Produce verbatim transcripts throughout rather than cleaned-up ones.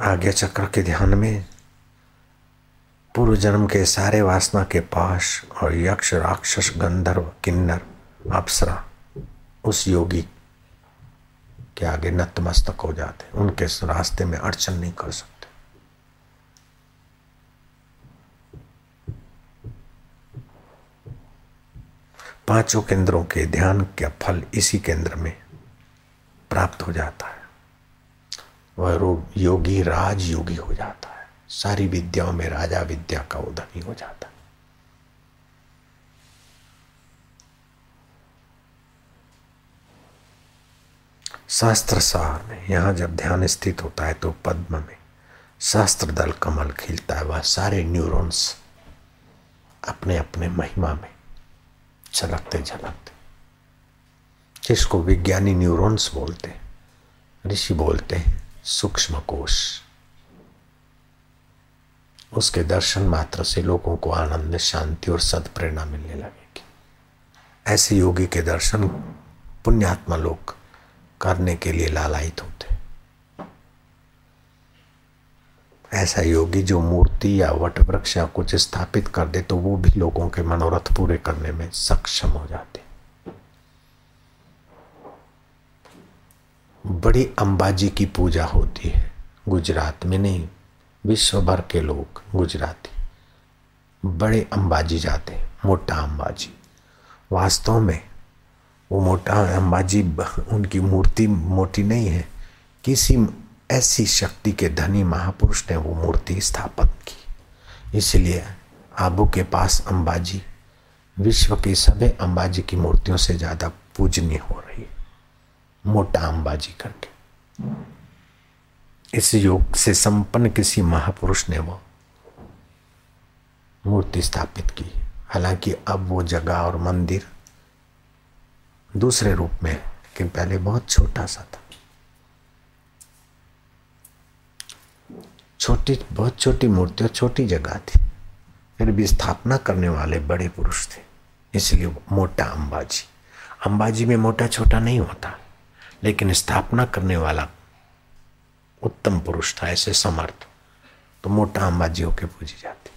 आज्ञा चक्र के ध्यान में पूर्व जन्म के सारे वासना के पाश और यक्ष राक्षस गंधर्व किन्नर अप्सरा उस योगी के आगे नतमस्तक हो जाते, उनके रास्ते में अड़चन नहीं कर सकते। पांचों केंद्रों के ध्यान का फल इसी केंद्र में प्राप्त हो जाता है। वह योगी राज योगी हो जाता है, सारी विद्याओं में राजा विद्या का उधनी हो जाता है। शास्त्र सार में यहाँ जब ध्यान स्थित होता है तो पद्म में शास्त्र दल कमल खिलता है। वह सारे न्यूरॉन्स अपने अपने महिमा में झलकते झलकते, जिसको विज्ञानी न्यूरॉन्स बोलते, ऋषि बोलते हैं सूक्ष्म कोश, उसके दर्शन मात्र से लोगों को आनंद शांति और सद्प्रेरणा मिलने लगेगी। ऐसे योगी के दर्शन पुण्यात्मा लोग करने के लिए लालायित होते। ऐसा योगी जो मूर्ति या वट वृक्ष या कुछ स्थापित कर दे तो वो भी लोगों के मनोरथ पूरे करने में सक्षम हो जाते। बड़ी अंबाजी की पूजा होती है गुजरात में, नहीं विश्व भर के लोग गुजराती बड़े अंबाजी जाते हैं। मोटा अंबाजी, वास्तव में वो मोटा अंबाजी उनकी मूर्ति मोटी नहीं है, किसी ऐसी शक्ति के धनी महापुरुष ने वो मूर्ति स्थापित की। इसलिए आबू के पास अंबाजी विश्व की सभी अंबाजी की मूर्तियों से ज्यादा पूजनीय हो रही है, मोटा अंबाजी करके। इस योग से संपन्न किसी महापुरुष ने वो मूर्ति स्थापित की। हालांकि अब वो जगह और मंदिर दूसरे रूप में है, लेकिन पहले बहुत छोटा सा था। छोटी बहुत छोटी मूर्ति और छोटी जगह थी, फिर भी स्थापना करने वाले बड़े पुरुष थे, इसलिए मोटा अंबाजी। अंबाजी में मोटा छोटा नहीं होता, लेकिन स्थापना करने वाला उत्तम पुरुष था, ऐसे समर्थ, तो मोटा अंबाजी होके पूजी जाती।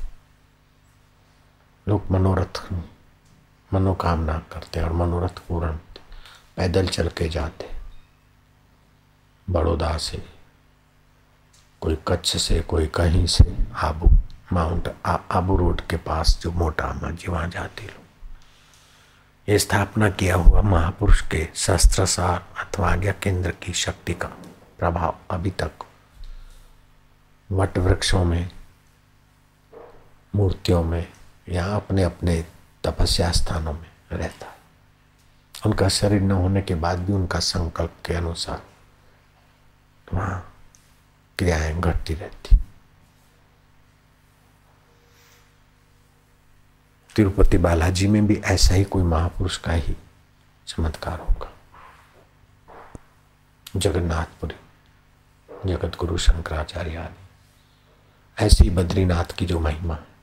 लोग मनोरथ मनोकामना करते और मनोरथ पूर्ण पैदल चल के जाते, बड़ौदा से, कोई कच्छ से, कोई कहीं से, आबू माउंट आ, आबू रोड के पास जो मोटा अंबाजी, वहां जाते लोग। ये स्थापना किया हुआ महापुरुष के शस्त्रसार अथवा आज्ञा केंद्र की शक्ति का प्रभाव अभी तक वट वृक्षों में, मूर्तियों में या अपने अपने तपस्या स्थानों में रहता है। उनका शरीर न होने के बाद भी उनका संकल्प के अनुसार वहां क्रियाएं घटती रहती। तिरुपति बालाजी में भी ऐसा ही कोई महापुरुष का ही चमत्कार होगा। जगन्नाथपुरी जगत गुरु शंकराचार्य आदि, ऐसी बद्रीनाथ की जो महिमा है।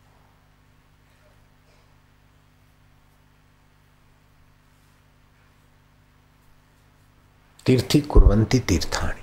तीर्थी कुर्वन्ति तीर्थानि,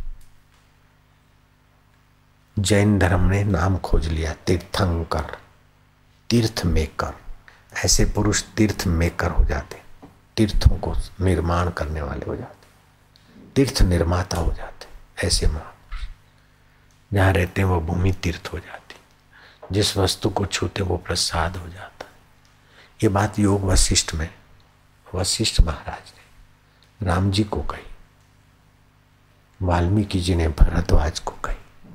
जैन धर्म ने नाम खोज लिया तीर्थंकर, तीर्थ मेकर। ऐसे पुरुष तीर्थ मेकर हो जाते, तीर्थों को निर्माण करने वाले हो जाते, तीर्थ निर्माता हो जाते। ऐसे महापुरुष जहाँ रहते हैं वो भूमि तीर्थ हो जाती, जिस वस्तु को छूते वो प्रसाद हो जाता। ये बात योग वशिष्ठ में वशिष्ठ महाराज ने राम जी को कही, वाल्मीकि जी ने भरद्वाज को कही।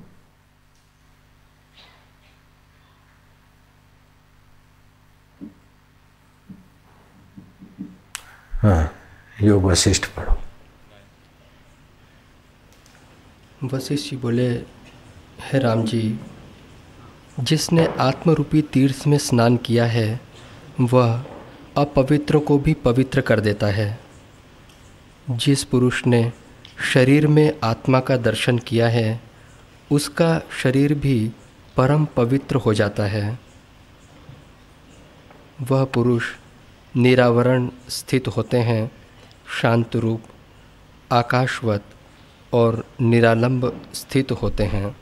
हाँ, योग वशिष्ठ पढ़ो। वशिष्ठ जी बोले, हे राम जी, जिसने आत्मरूपी तीर्थ में स्नान किया है वह अपवित्र को भी पवित्र कर देता है। जिस पुरुष ने शरीर में आत्मा का दर्शन किया है उसका शरीर भी परम पवित्र हो जाता है। वह पुरुष निरावरण स्थित होते हैं, शांत रूप, आकाशवत, और निरालंब स्थित होते हैं।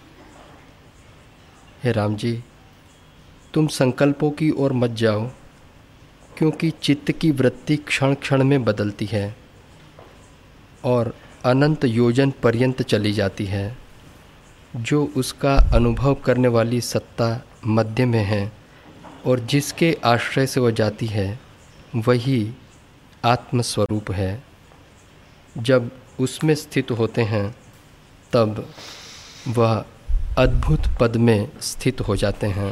हे राम जी, तुम संकल्पों की ओर मत जाओ, क्योंकि चित्त की वृत्ति क्षण क्षण में बदलती है और अनंत योजन पर्यंत चली जाती है। जो उसका अनुभव करने वाली सत्ता मध्य में है और जिसके आश्रय से वह जाती है, वही आत्मस्वरूप है। जब उसमें स्थित होते हैं तब वह अद्भुत पद में स्थित हो जाते हैं।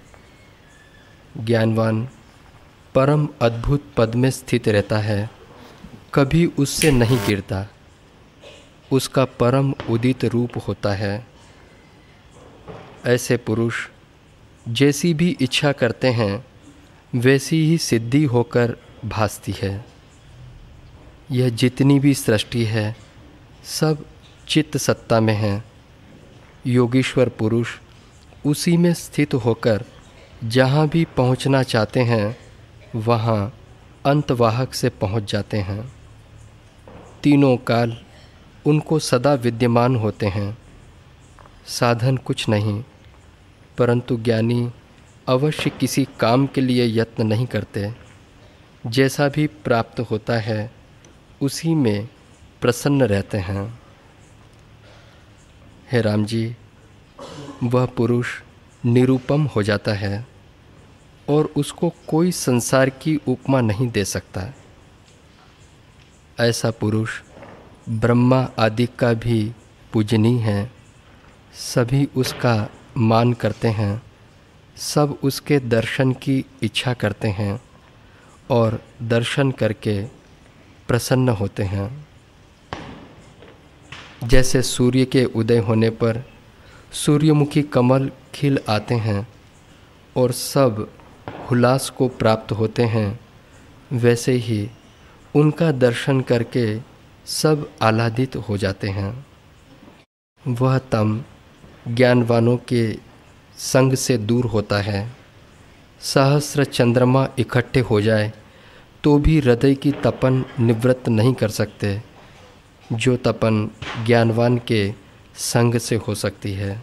ज्ञानवान परम अद्भुत पद में स्थित रहता है, कभी उससे नहीं गिरता। उसका परम उदित रूप होता है। ऐसे पुरुष जैसी भी इच्छा करते हैं वैसी ही सिद्धि होकर भासती है। यह जितनी भी सृष्टि है सब चित्त सत्ता में है। योगीश्वर पुरुष उसी में स्थित होकर जहाँ भी पहुँचना चाहते हैं वहाँ अंतवाहक से पहुँच जाते हैं। तीनों काल उनको सदा विद्यमान होते हैं। साधन कुछ नहीं, परंतु ज्ञानी अवश्य किसी काम के लिए यत्न नहीं करते। जैसा भी प्राप्त होता है उसी में प्रसन्न रहते हैं। हे राम जी, वह पुरुष निरुपम हो जाता है और उसको कोई संसार की उपमा नहीं दे सकता। ऐसा पुरुष ब्रह्मा आदि का भी पूजनीय है। सभी उसका मान करते हैं, सब उसके दर्शन की इच्छा करते हैं और दर्शन करके प्रसन्न होते हैं। जैसे सूर्य के उदय होने पर सूर्यमुखी कमल खिल आते हैं और सब हुलास को प्राप्त होते हैं, वैसे ही उनका दर्शन करके सब आह्लादित हो जाते हैं। वह तम ज्ञानवानों के संग से दूर होता है। सहस्र चंद्रमा इकट्ठे हो जाए तो भी हृदय की तपन निवृत्त नहीं कर सकते, जो तपन ज्ञानवान के संग से हो सकती है।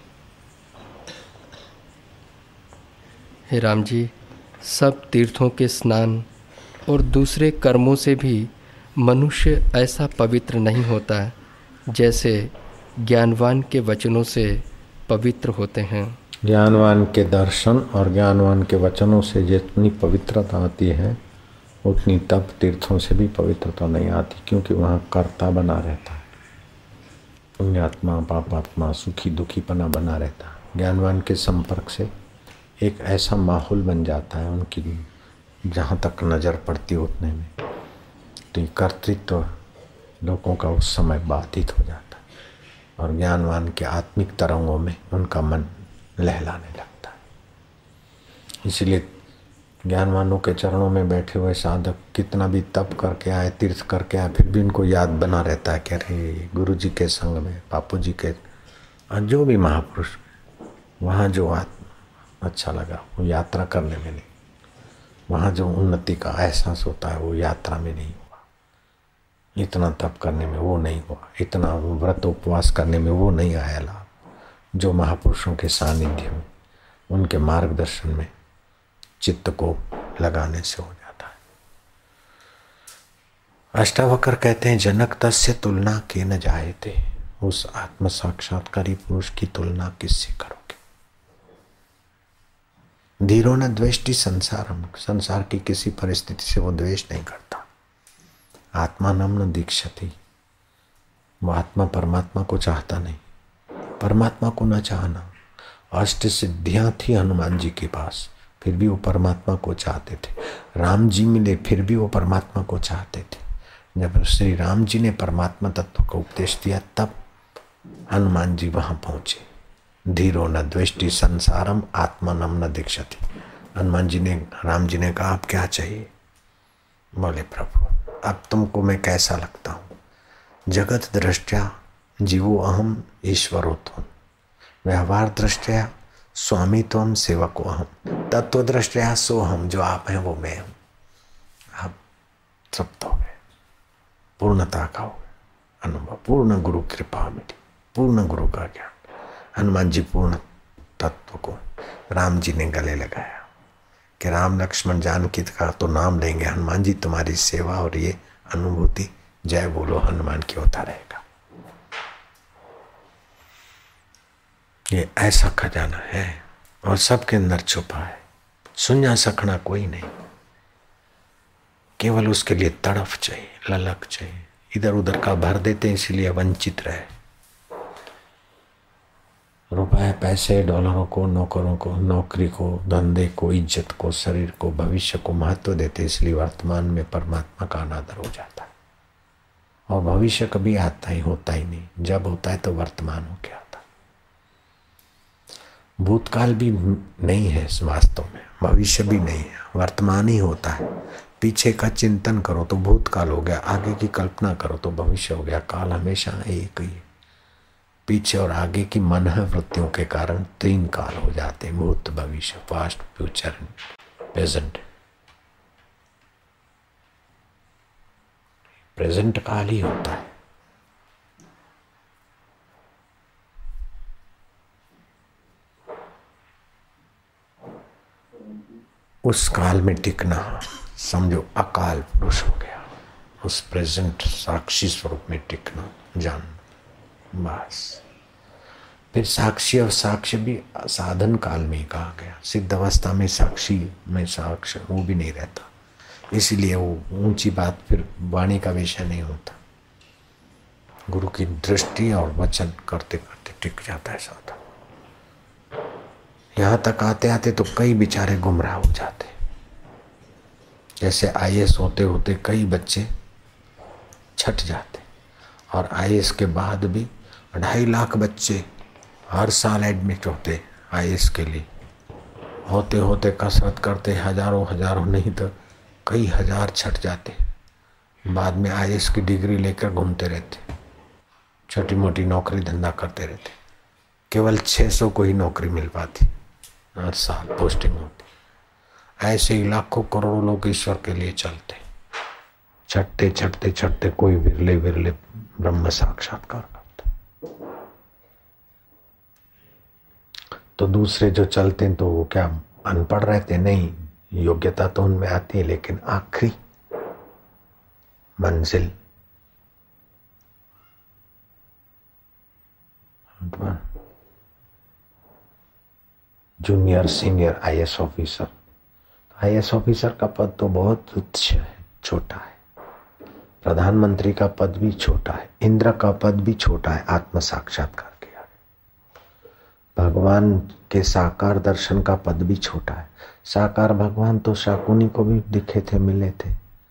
हे राम जी, सब तीर्थों के स्नान और दूसरे कर्मों से भी मनुष्य ऐसा पवित्र नहीं होता जैसे ज्ञानवान के वचनों से पवित्र होते हैं। ज्ञानवान के दर्शन और ज्ञानवान के वचनों से जितनी पवित्रता आती है उतनी तप तीर्थों से भी पवित्रता नहीं आती, क्योंकि वहाँ कर्ता बना रहता है। पुण्यात्मा पापात्मा सुखी दुखीपना बना रहता है। ज्ञानवान के संपर्क से एक ऐसा माहौल बन जाता है उनकी, जहाँ तक नज़र पड़ती उतने में तो ये कर्तृत्व तो लोगों का उस समय बाधित हो जाता है और ज्ञानवान के आत्मिक तरंगों में उनका मन लहलाने लगता है। इसलिए ज्ञानवानों के चरणों में बैठे हुए साधक कितना भी तप करके आए, तीर्थ करके आए, फिर भी उनको याद बना रहता है कि अरे गुरु जी के संग में, बापू जी के, जो भी महापुरुष, वहाँ जो आत्मा अच्छा लगा वो यात्रा करने में नहीं, वहाँ जो उन्नति का एहसास होता है वो यात्रा में नहीं हुआ, इतना तप करने में वो नहीं हुआ, इतना व्रत उपवास करने में वो नहीं आया लाभ, जो महापुरुषों के सानिध्य में, उनके मार्गदर्शन में चित्त को लगाने से हो जाता है। अष्टावक्र कहते हैं, जनक तस्य तुलना के न जाए थे, उस आत्म साक्षात्कारी पुरुष की तुलना किससे करोगे। धीरो न द्वेष्टि संसारम, संसार की किसी परिस्थिति से वो द्वेष नहीं करता। आत्मा नम न दीक्षति, वो आत्मा परमात्मा को चाहता नहीं, परमात्मा को न चाहना। अष्ट सिद्धियां थी हनुमान जी के पास, फिर भी वो परमात्मा को चाहते थे। राम जी मिले, फिर भी वो परमात्मा को चाहते थे। जब श्री राम जी ने परमात्मा तत्व का उपदेश दिया तब हनुमान जी वहां पहुंचे। धीरो न द्वेष्टि संसारम आत्मनम न दीक्षति। हनुमान जी ने, राम जी ने कहा, आप क्या चाहिए? बोले, प्रभु अब तुमको मैं कैसा लगता हूँ? जगत दृष्टया जीवो अहम ईश्वरो त्वम, व्यवहार दृष्टया स्वामी त्वम सेवको अहम, तत्व दृष्टया सो हम, जो आप हैं वो मैं हूँ। आप तृप्त हो गए, पूर्णता का हो गए, अनुभव, पूर्ण गुरु कृपा मिली, पूर्ण गुरु का ज्ञान। हनुमान जी पूर्ण तत्व को राम जी ने गले लगाया कि राम लक्ष्मण जानकी का तो नाम लेंगे, हनुमान जी तुम्हारी सेवा और ये अनुभूति, जय बोलो हनुमान की होता रहेगा। ये ऐसा खजाना है और सबके अंदर छुपा है, सुन जा सकना कोई नहीं, केवल उसके लिए तड़फ चाहिए, ललक चाहिए। इधर उधर का भर देते हैं इसलिए वंचित रहे। रुपए पैसे डॉलरों को, नौकरों को, नौकरी को, धंधे को, इज्जत को, शरीर को, भविष्य को महत्व देते, इसलिए वर्तमान में परमात्मा का अनादर हो जाता है। और भविष्य कभी आता ही होता ही नहीं, जब होता है तो वर्तमान हो क्या आता। भूतकाल भी नहीं है वास्तव में, भविष्य भी नहीं है, वर्तमान ही होता है। पीछे का चिंतन करो तो भूतकाल हो गया, आगे की कल्पना करो तो भविष्य हो गया। काल हमेशा एक ही है। पीछे और आगे की मन वृत्तियों के कारण तीन काल हो जाते हैं, भूत, भविष्य, पास्ट, फ्यूचर, प्रेजेंट। प्रेजेंट काल ही होता है। उस काल में टिकना समझो अकाल पुरुष हो गया। उस प्रेजेंट साक्षी स्वरूप में टिकना, जानना, बस। फिर साक्षी और साक्ष्य भी साधन काल में ही कहा गया। सिद्ध अवस्था में साक्षी में साक्ष्य वो भी नहीं रहता, इसीलिए वो ऊंची बात फिर वाणी का विषय नहीं होता। गुरु की दृष्टि और वचन करते करते टिक जाता है साधन। यहाँ तक आते आते तो कई बेचारे गुमराह हो जाते। जैसे आई ए एस होते होते कई बच्चे छट जाते, और आई ए एस के बाद भी ढाई लाख बच्चे हर साल एडमिट होते आई ए एस के लिए। होते होते कसरत करते हजारों हजारों नहीं तो कई हजार छट जाते। बाद में आई ए एस की डिग्री लेकर घूमते रहते, छोटी मोटी नौकरी धंधा करते रहते। केवल छह सौ को ही नौकरी मिल पाती, हर साल पोस्टिंग होती। ऐसे ही लाखों करोड़ों लोग ईश्वर के लिए चलते, छटते छटते छटते कोई विरले विरले ब्रह्म साक्षात्कार करते। तो दूसरे जो चलते हैं तो वो क्या अनपढ़ रहते? नहीं, योग्यता तो उनमें आती है, लेकिन आखिरी मंजिल junior senior I A S officer. I A S officer का पद तो बहुत तुच्छ है, छोटा है। प्रधानमंत्री का पद भी छोटा है, इंद्र का पद भी छोटा है। आत्म साक्षात्कार किया, भगवान के साकार दर्शन का पद भी छोटा है। साकार भगवान तो शाकुनी को भी दिखे थे, मिले थे।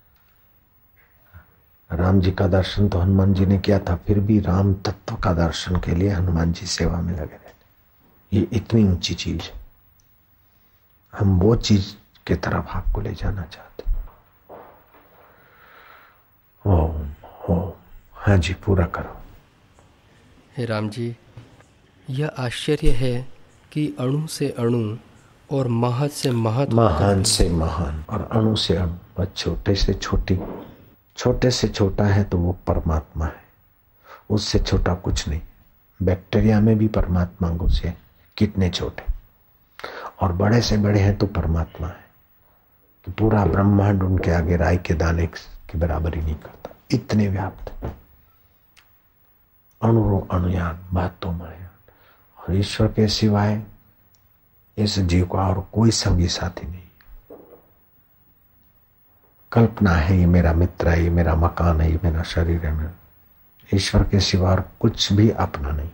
राम जी का दर्शन तो हनुमान जी ने किया था, फिर भी राम तत्व का दर्शन के लिए हनुमान जी सेवा में लगे रहते। ये इतनी ऊंची चीज है, हम वो चीज की तरफ आपको ले जाना चाहते। ओम ओम। हाँ जी, पूरा करो। हे राम जी, यह आश्चर्य है कि अणु से अणु और महत से महत, महान से महान और अणु से अणु, और छोटे से छोटी, छोटे से छोटा है तो वो परमात्मा है, उससे छोटा कुछ नहीं। बैक्टीरिया में भी परमात्मा घुसे, कितने छोटे, और बड़े से बड़े हैं तो परमात्मा है। तो पूरा ब्रह्मांड उनके आगे राई के दाने की बराबरी नहीं करता, इतने व्याप्त। अणुरो अणुयान, बातों में। और ईश्वर के सिवाय इस जीव का और कोई संगी साथी नहीं। कल्पना है ये मेरा मित्र है, ये मेरा मकान है, ये मेरा शरीर है। मेरा ईश्वर के सिवा और कुछ भी अपना नहीं।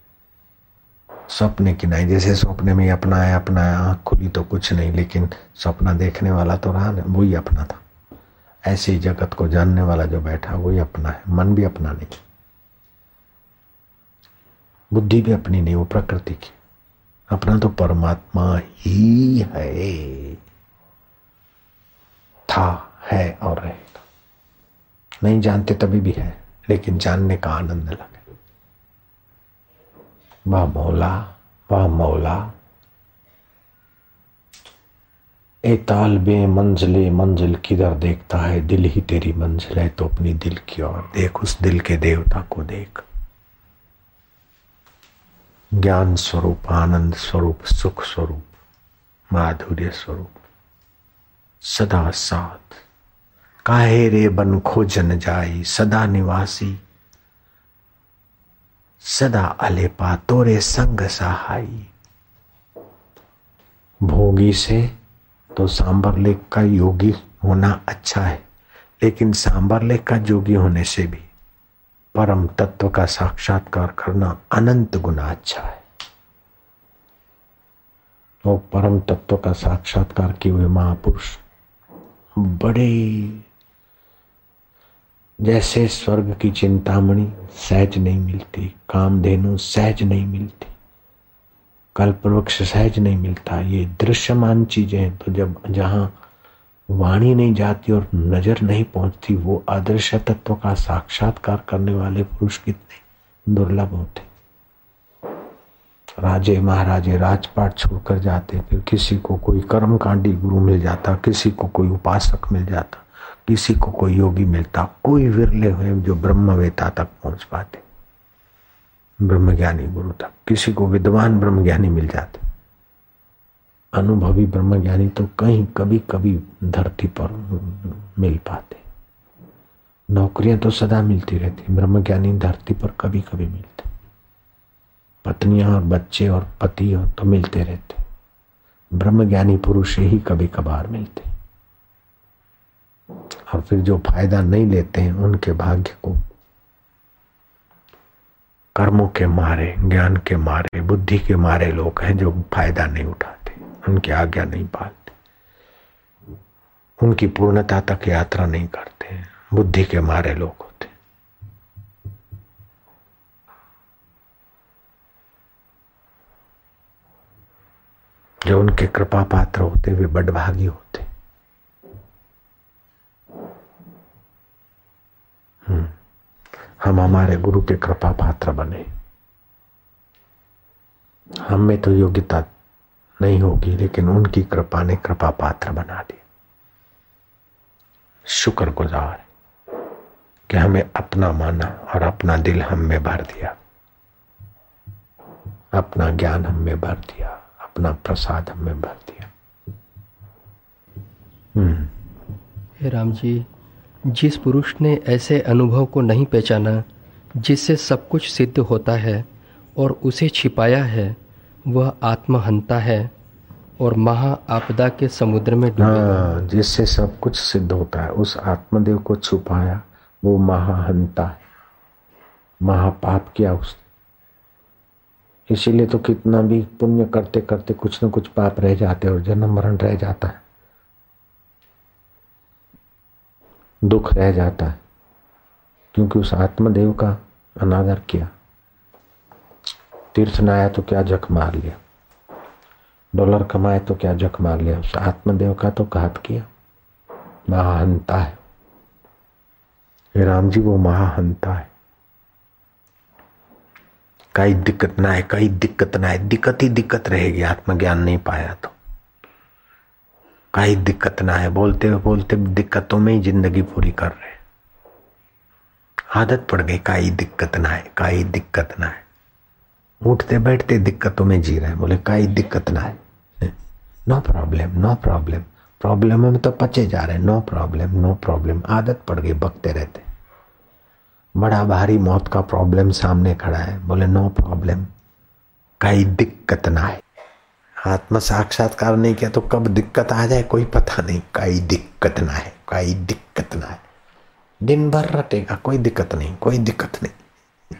सपने की नहीं, जैसे सपने में अपना है, अपना है, आँख खुली तो कुछ नहीं, लेकिन सपना देखने वाला तो रहा ना, वही अपना था। ऐसे ही जगत को जानने वाला जो बैठा वही अपना है, मन भी अपना नहीं, बुद्धि भी अपनी नहीं, वो प्रकृति की। अपना तो परमात्मा ही है, था, है और रहेगा। नहीं जानते तभी भी है, लेकिन जानने का आनंद लगे। वाह मौला, वाह मौला, ए तालबे मंजिले मंजिल किधर देखता है, दिल ही तेरी मंजिल है तो अपनी दिल की ओर देख, उस दिल के देवता को देख। ज्ञान स्वरूप, आनंद स्वरूप, सुख स्वरूप, माधुर्य स्वरूप, सदा साथ। काहे रे बन खोजन जाई, सदा निवासी, सदा अलेपा तोरे संग सहाई। भोगी से तो सांबर लेख का योगी होना अच्छा है, लेकिन सांबर लेख का जोगी होने से भी परम तत्व का साक्षात्कार करना अनंत गुना अच्छा है। वो परम तत्व का साक्षात्कार किए हुए महापुरुष बड़े, जैसे स्वर्ग की चिंतामणि सहज नहीं मिलती, कामधेनु सहज नहीं मिलती, कल्पवृक्ष सहज नहीं मिलता, ये दृश्यमान चीजें हैं। तो जब जहां वाणी नहीं जाती और नजर नहीं पहुंचती, वो अदृश्य तत्व का साक्षात्कार करने वाले पुरुष कितने दुर्लभ होते। राजे महाराजे राजपाट छोड़कर जाते, फिर किसी को कोई कर्मकांडी गुरु मिल जाता, किसी को कोई उपासक मिल जाता, किसी को कोई योगी मिलता, कोई विरले हुए जो ब्रह्मवेता तक पहुंच पाते, ब्रह्मज्ञानी गुरु तक। किसी को विद्वान ब्रह्मज्ञानी मिल जाते, अनुभवी ब्रह्मज्ञानी तो कहीं कभी कभी धरती पर मिल पाते। नौकरियां तो सदा मिलती रहती, ब्रह्मज्ञानी धरती पर कभी कभी मिलते। पत्नियां और बच्चे और पति और तो मिलते रहते, ब्रह्मज्ञानी पुरुष ही कभी कभार मिलते। और फिर जो फायदा नहीं लेते हैं उनके भाग्य को कर्मों के मारे, ज्ञान के मारे, बुद्धि के मारे लोग हैं जो फायदा नहीं उठाते, उनकी आज्ञा नहीं पालते, उनकी पूर्णता तक यात्रा नहीं करते, बुद्धि के मारे लोग होते। जो उनके कृपा पात्र होते वे बड़भागी होते। हम्म हम हमारे गुरु के कृपा पात्र बने। हम में तो योग्यता नहीं होगी, लेकिन उनकी कृपा ने कृपा पात्र बना दिया। शुक्रगुजार कि हमें अपना माना और अपना दिल हम में भर दिया, अपना ज्ञान हम में भर दिया, अपना प्रसाद हम में भर दिया। हम्म हे राम जी, जिस पुरुष ने ऐसे अनुभव को नहीं पहचाना जिससे सब कुछ सिद्ध होता है और उसे छिपाया है, वह आत्महंता है और महा आपदा के समुद्र में डूबेगा। हाँ, जिससे सब कुछ सिद्ध होता है उस आत्मदेव को छुपाया, वो महाहंता है, महापाप किया उसने। इसीलिए तो कितना भी पुण्य करते करते कुछ न कुछ पाप रह जाते और जन्म मरण रह जाता है, दुख रह जाता है, क्योंकि उस आत्मदेव का अनादर किया। तीर्थ न आया तो क्या जख मार लिया, डॉलर कमाए तो क्या जख मार लिया, उस आत्मदेव का तो घात किया। महाहंता है हे राम जी, वो महाहंता है। कई दिक्कत ना है, कई दिक्कत ना है, दिक्कत ही दिक्कत रहेगी आत्मज्ञान नहीं पाया तो। कई दिक्कत ना है, बोलते बोलते दिक्कतों में ही जिंदगी पूरी कर रहे, आदत पड़ गई। कई दिक्कत ना है, कई दिक्कत ना है, उठते बैठते दिक्कतों में जी रहे हैं। बोले कई दिक्कत ना है, no problem no problem, problem में तो पचे जा रहे हैं, नो प्रॉब्लम नो प्रॉब्लम। आदत पड़ गई, बकते रहते। बड़ा भारी मौत का प्रॉब्लम सामने खड़ा है, बोले नो प्रॉब्लम, कई दिक्कत ना है। आत्म साक्षात्कार नहीं किया तो कब दिक्कत आ जाए कोई पता नहीं। कई दिक्कत ना है, कई दिक्कत ना है, दिन भर रटेगा, कोई दिक्कत नहीं, कोई दिक्कत नहीं।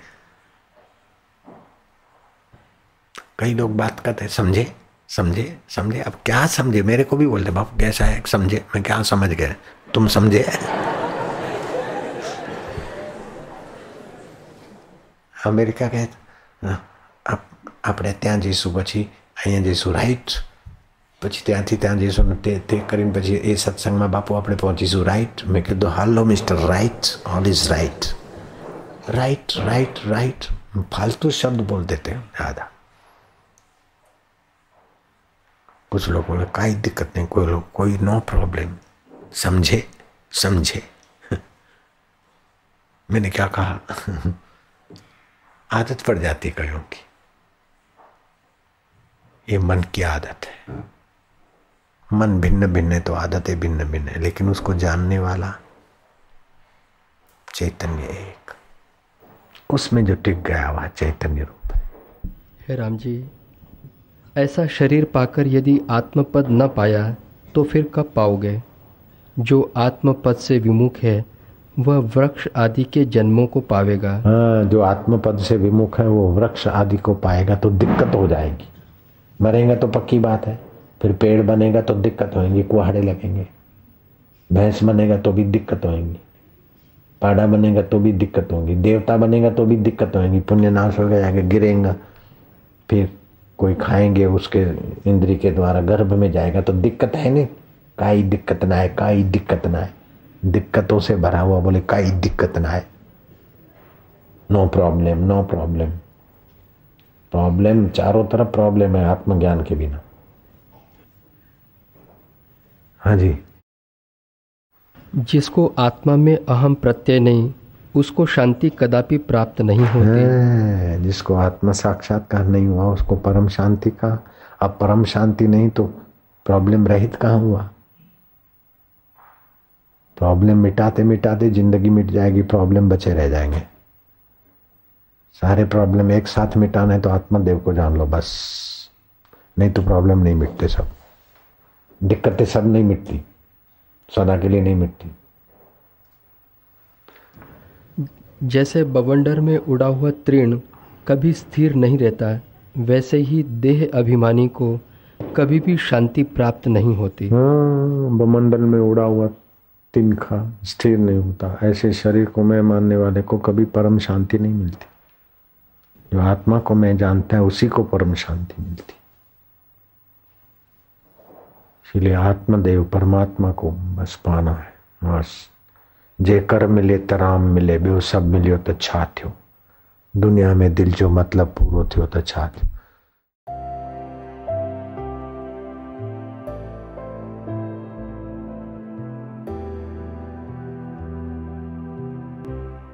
कई लोग बात करते समझे समझे समझे, अब क्या समझे, मेरे को भी बोलते बाप कैसा है समझे, मैं क्या समझ गया, तुम समझे। अमेरिका कहता આપણે ત્યાં જઈશું, પછી અહીંયા જઈશું, રાઈટ, પછી ત્યાંથી ત્યાં જઈશું ને તે તે કરીને પછી એ સત્સંગમાં બાપુ આપણે પહોંચીશું, રાઈટ। મેં કીધું hello mister right, all is right, right right right, फालतू शब्द बोल देते हैं ज्यादा। कुछ लोग बोले कोई दिक्कत नहीं, कोई लोग कोई नो प्रॉब्लम, समझे समझे। मैंने क्या कहा, आदत पड़ जाती कईयों की, ये मन की आदत है। मन भिन्न भिन्न है तो आदतें भिन्न भिन्न है, लेकिन उसको जानने वाला चैतन्य एक, उसमें जो टिक गया वह चैतन्य रूप है। हे राम जी, ऐसा शरीर पाकर यदि आत्मपद न पाया तो फिर कब पाओगे? जो आत्मपद से विमुख है वह वृक्ष आदि के जन्मों को पावेगा। हाँ, जो आत्मपद से विमुख है वो वृक्ष आदि को पाएगा तो दिक्कत हो जाएगी। मरेंगे तो पक्की बात है, फिर पेड़ बनेगा तो दिक्कत होगी, कुहाड़े लगेंगे, भैंस बनेगा तो भी दिक्कत होगी, पाड़ा बनेगा तो भी दिक्कत होगी, देवता बनेगा तो भी दिक्कत होगी, पुण्य नाश हो जाएगा, गिरेगा, फिर कोई खाएंगे उसके इंद्री के द्वारा गर्भ में जाएगा तो दिक्कत है नहीं। काई दिक्कत ना है, काई दिक्कत ना है, दिक्कतों से भरा हुआ बोले काई दिक्कत ना है, no problem no problem. Problem चारों तरफ प्रॉब्लम है आत्मज्ञान के बिना। हाँ जी, जिसको आत्मा में अहम प्रत्यय नहीं उसको शांति कदापि प्राप्त नहीं होती। जिसको आत्मा साक्षात्कार नहीं हुआ उसको परम शांति का, अब परम शांति नहीं तो प्रॉब्लम रहित कहाँ हुआ। प्रॉब्लम मिटाते मिटाते जिंदगी मिट जाएगी, प्रॉब्लम बचे रह जाएंगे। सारे प्रॉब्लम एक साथ मिटाना है तो आत्मदेव को जान लो बस, नहीं तो प्रॉब्लम नहीं मिटते, सब दिक्कतें सब नहीं मिटती, सदा के लिए नहीं मिटती। जैसे बवंडर में उड़ा हुआ तृण कभी स्थिर नहीं रहता, वैसे ही देह अभिमानी को कभी भी शांति प्राप्त नहीं होती। हाँ, बमंडल में उड़ा हुआ तिनका स्थिर नहीं होता, ऐसे शरीर को मैं मानने वाले को कभी परम शांति नहीं मिलती। जो आत्मा को मैं जानता है उसी को परम शांति मिलती। इसलिए आत्मदेव परमात्मा को बस पाना है, बस जे कर मिले त राम मिले, ॿियो सभु मिलियो त छा थियो, दुनिया में दिल जो मतलब पूरो थियो त छा थियो।